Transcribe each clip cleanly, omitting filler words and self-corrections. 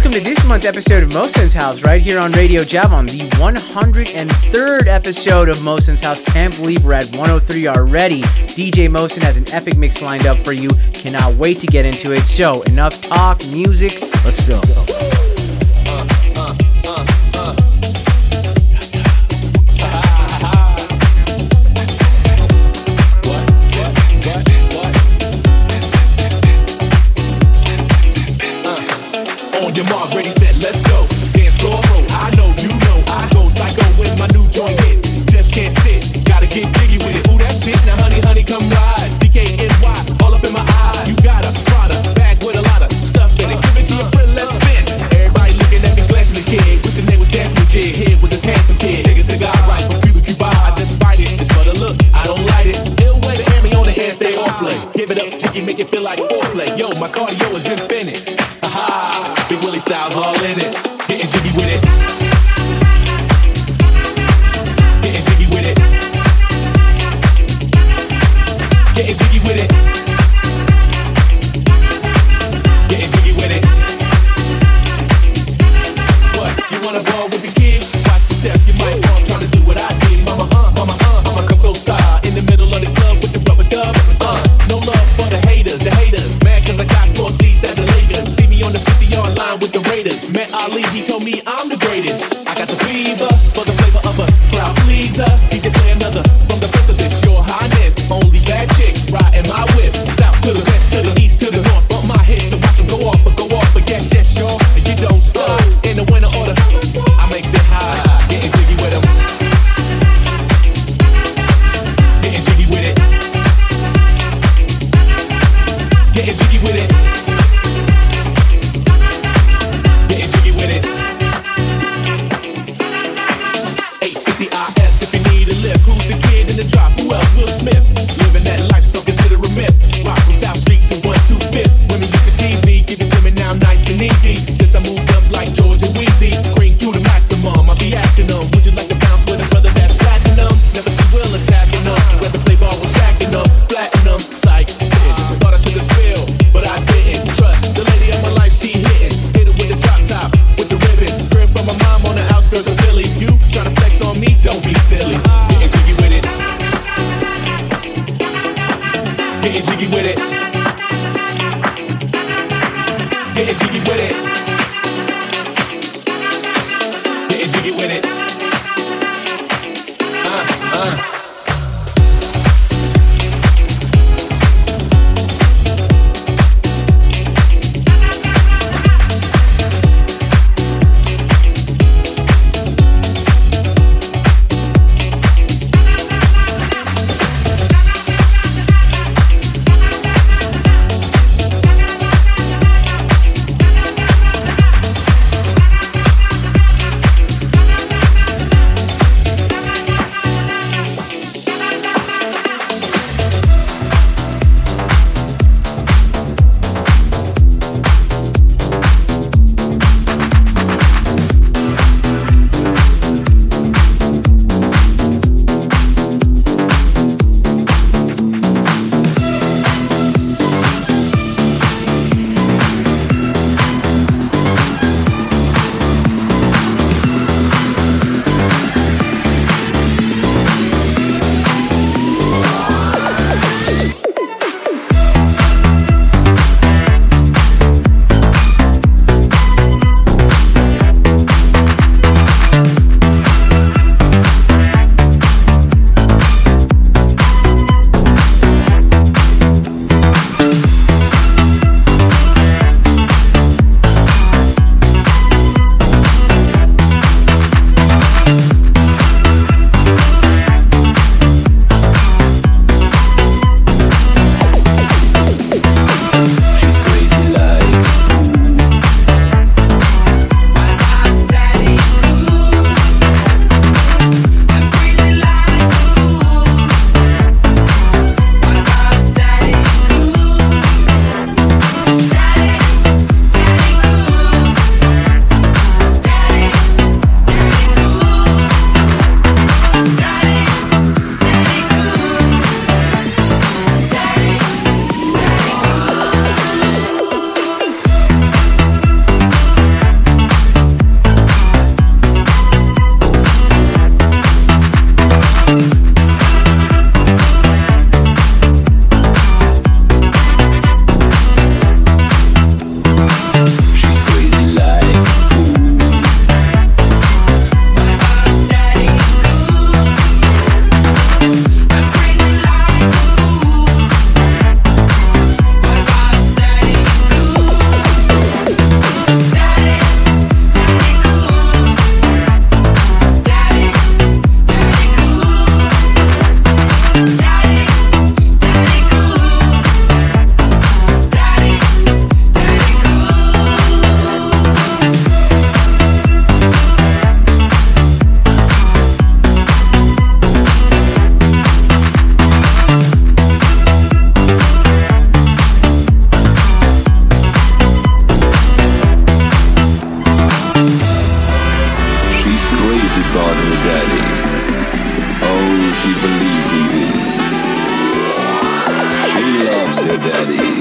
welcome to this month's episode of Mosen's House right here on Radio Javon, the 103rd episode of Mosen's House. Can't believe we're at 103 already. DJ Mosen has an epic mix lined up for you. Cannot wait to get into it. So, enough talk, music, let's go. On your mark, ready, set, let's go. Dance floor, roll. I know, you know, I go psycho when my new joint hits. Just can't sit, gotta get jiggy with it. Ooh, that's it. Now, honey, honey, come ride. DKNY, all up in my eye. You got a Prada bag with a lot of stuff in it. Give it to your friend, let's spin. Everybody looking at me, glancing the kid. Wishing they was dancing the jig here with this handsome kid. Take a cigar right from Cuba Cuba. I just bite it. It's for the look, I don't light it. Ill way to air me on the hand, stay off late. Give it up, jiggy, make it feel like foreplay. Yo, my cardio is infinite. Big Willie Styles all in it. Getting jiggy with it. Getting jiggy with it. Getting jiggy with it. Getting jiggy with it. What? You wanna ball with the kid? Watch your step, you might fall trying to do what I did. Mama, I'ma come close side in the middle of the club with the rubber dub. No love for the haters. Mad cause I got 4 seats at the Lakers. See me on the 50-yard line with the Raiders. Met Ali, he told me I'm the greatest. I got the fever for the flavor of a crowd pleaser. DJ play another from the precipice. Your Highness, only bad chicks riding my whip. South to the west, to the east, to the north. Bump my hips and watch them go off. But yes, sure, and you don't stop. In the winter order, I makes it high. Getting jiggy with them. Getting jiggy with it. Getting jiggy with it. Getting jiggy with it. 850 IS if you need a lift. Who's the kid in the drop? Who else? Will Smith. Living that life, so consider a myth. Rock from South Street to 125th. Women used to tease me, give it to me now nice and easy. Since I moved up like George and Weezy, cream to the maximum. I'll be asking them, would you like to bounce with a brother that's platinum? Never see Will attacking them. Rather play ball with Shaqing them, flatten them. Psych, thought I took a spill, but I didn't. Trust the lady of my life, she hitting. Hit her with the drop top, with the ribbon. Crib from my mom on the outskirts of Philly. You tryna flex on me? Don't be silly. Getting jiggy with it. Getting jiggy with it. Getting jiggy with it. Getting jiggy with it. got her daddy. Oh, she believes in you. She loves her daddy.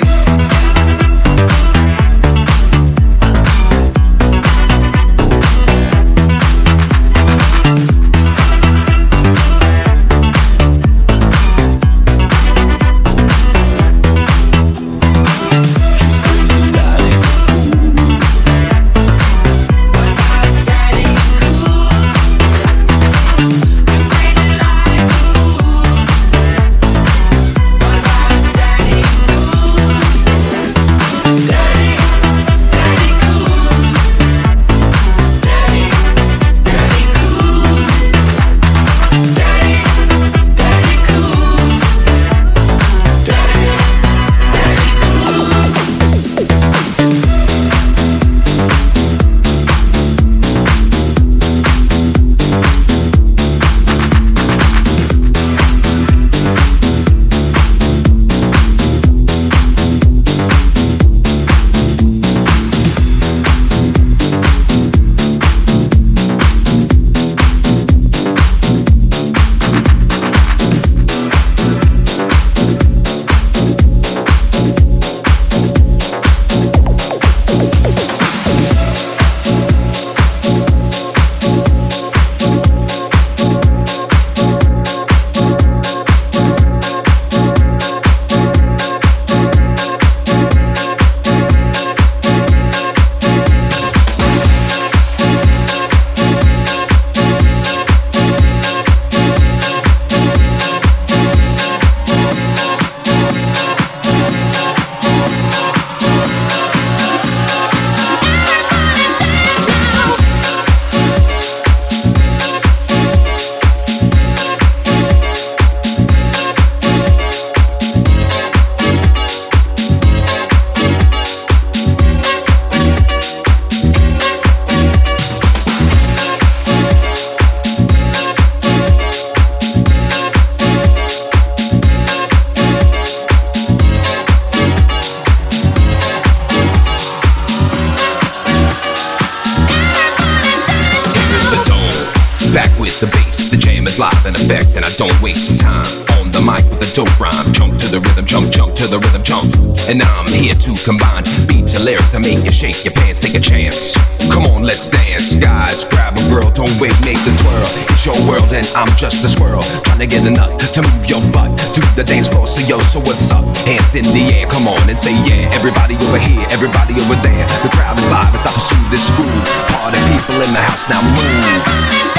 Don't waste time on the mic with a dope rhyme. Jump to the rhythm, jump, jump to the rhythm, jump. And I'm here to combine beats and lyrics to make you shake your pants, take a chance. Come on, let's dance, guys. Grab a girl, don't wait, make the twirl. It's your world and I'm just a squirrel, trying to get a nut to move your butt to the dance floor. So yo, so what's up? Hands in the air, come on and say yeah. Everybody over here, everybody over there. The crowd is live as I pursue this groove. Party people in the house, now move.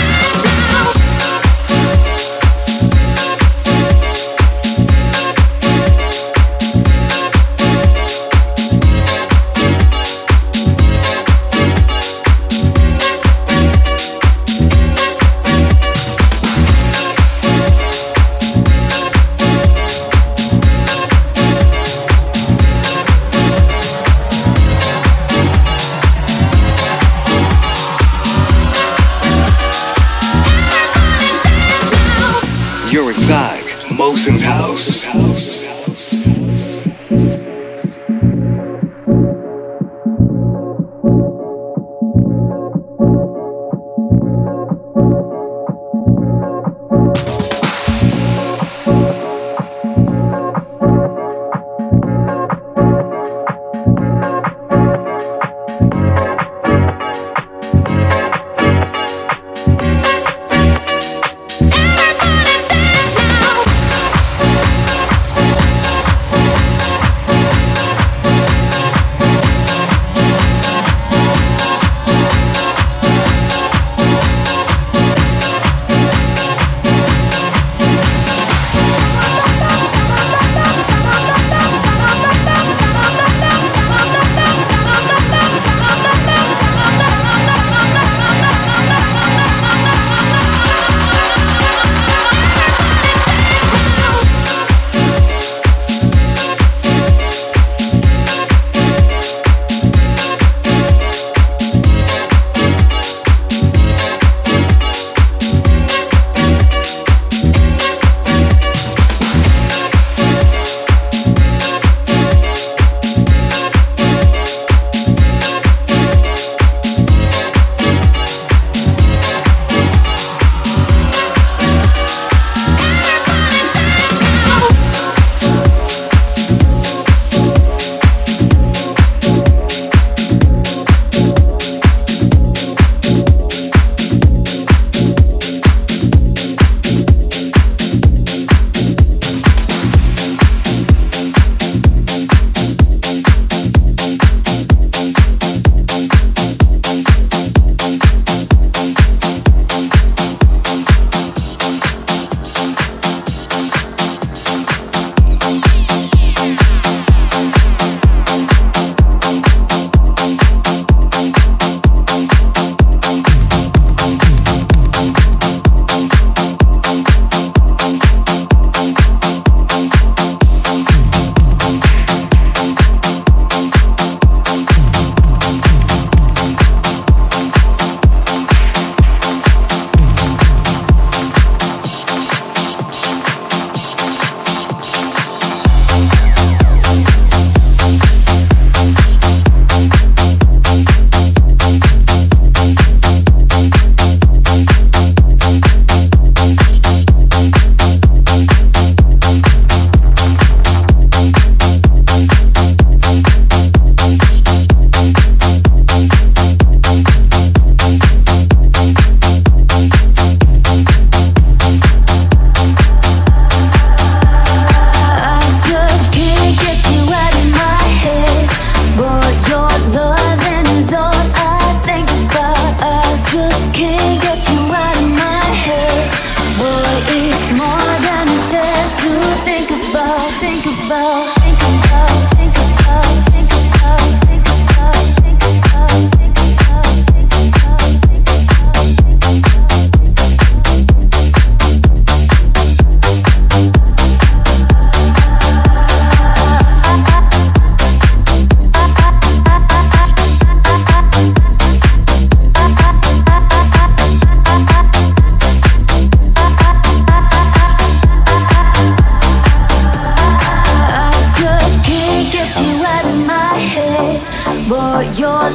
You're inside Mosin's house.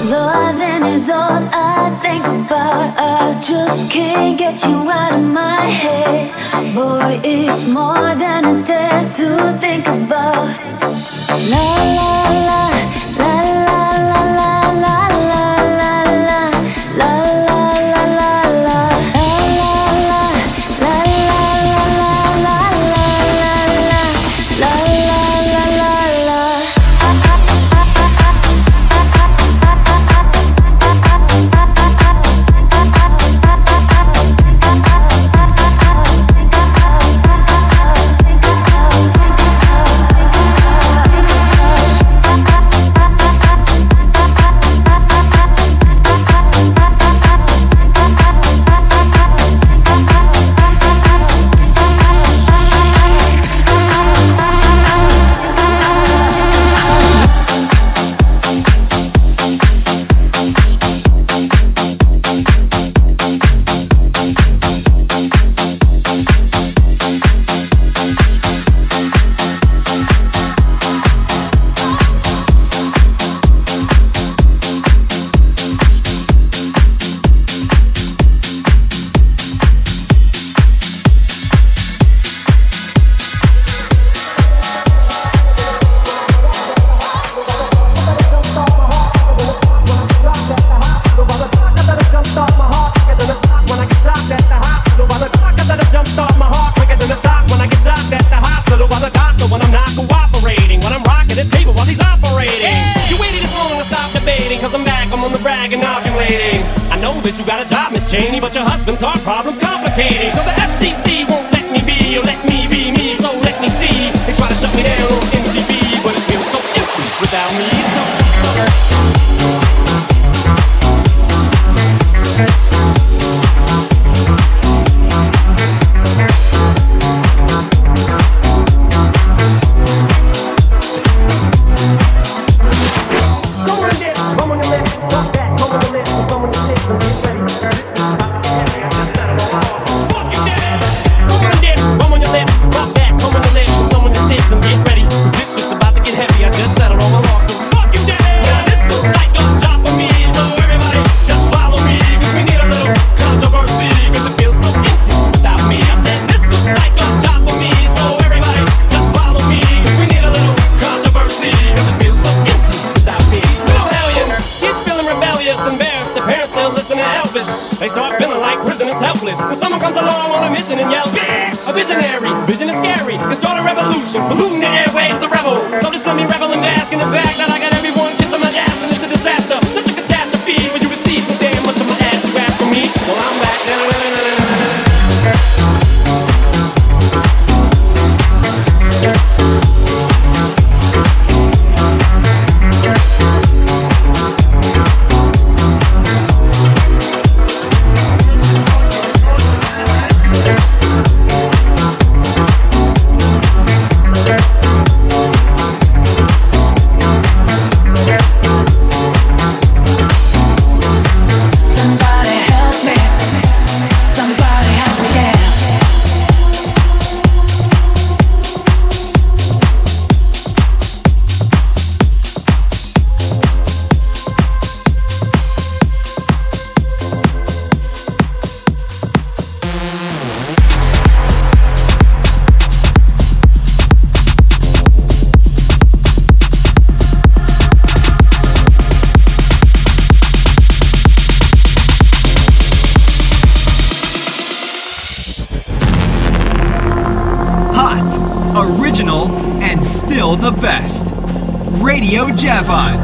Loving is all I think about. I just can't get you out of my head. Boy, it's more than a dare to think about. La la la, la la la la la la la la la la la la la. Original and still the best. Radio Javon.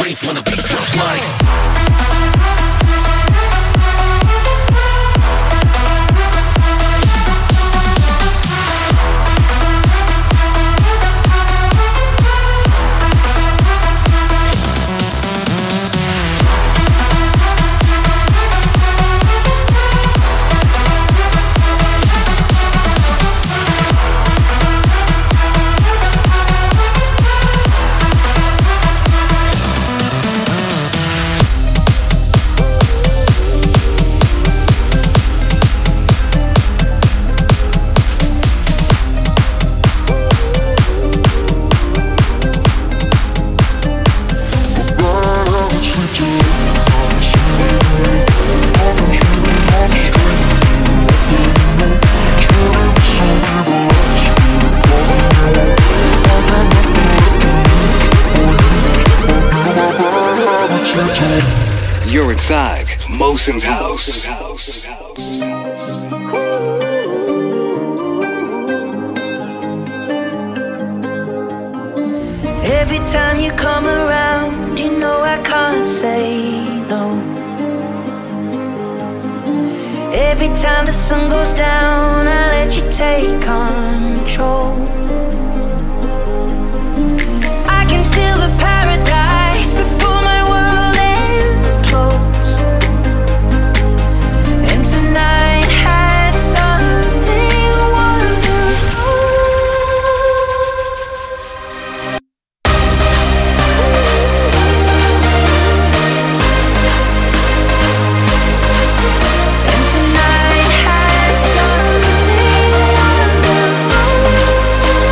life when the beat drops like. You're inside Mosin's house. Every time you come around, you know I can't say no. Every time the sun goes down, I let you take control. I can feel the paradise before my world implodes. And tonight had something wonderful. And tonight had something wonderful.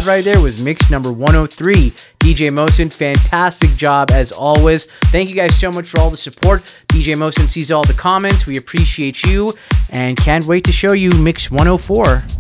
right there was mix number 103. DJ Mosin, fantastic job as always. Thank you guys so much for all the support. DJ Mosin sees all the comments. We appreciate you and can't wait to show you mix 104.